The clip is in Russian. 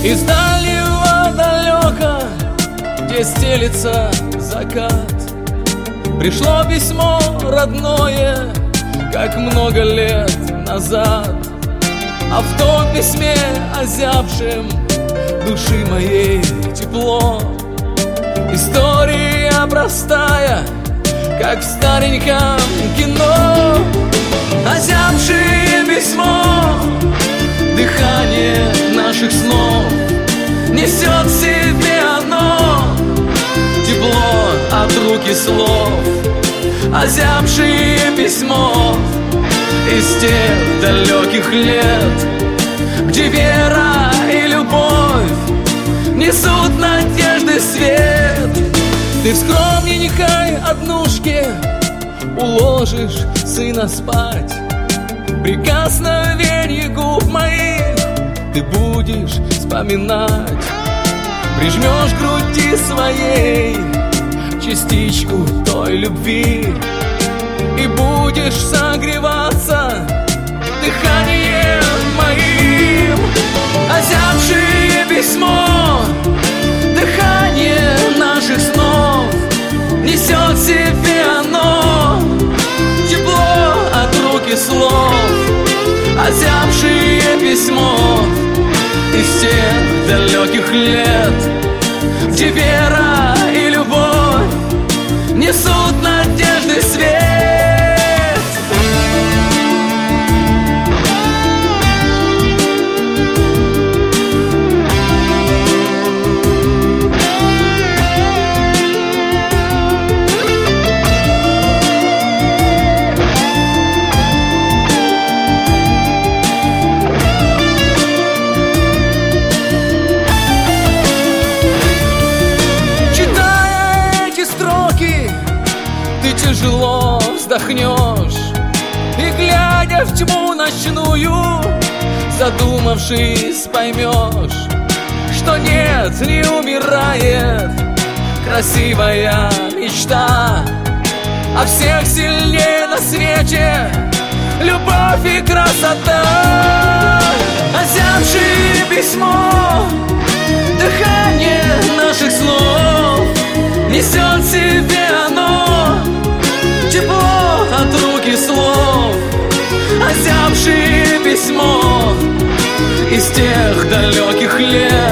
Из дальнего далека, где стелится закат, пришло письмо родное, как много лет назад. А в том письме, озябшем души моей тепло, история простая, как в стареньком кино. Озябшее письмо, дыхание наших снов, несет в себе одно тепло от руки слов. Озябшее письмо из тех далеких лет, где вера и любовь несут надежды свет. Ты в скромненькой однушке уложишь сына спать, прикосновенье губ моих ты будешь вспоминать. Прижмешь к груди своей частичку той любви и будешь согреваться дыханием моим. Озябшее письмо, дыхание наших снов, несет в себе оно тепло от руки слов. Озябшее письмо из тех далеких лет, где вера и любовь несут надежды свет. Тяжело вздохнешь и, глядя в тьму ночную, задумавшись, поймешь, что нет, не умирает красивая мечта, а всех сильнее на свете любовь и красота. Озябшее письмо, дыхание наших слов, несет в себе оно тепло от руки слов. Озябшее письмо из тех далеких лет,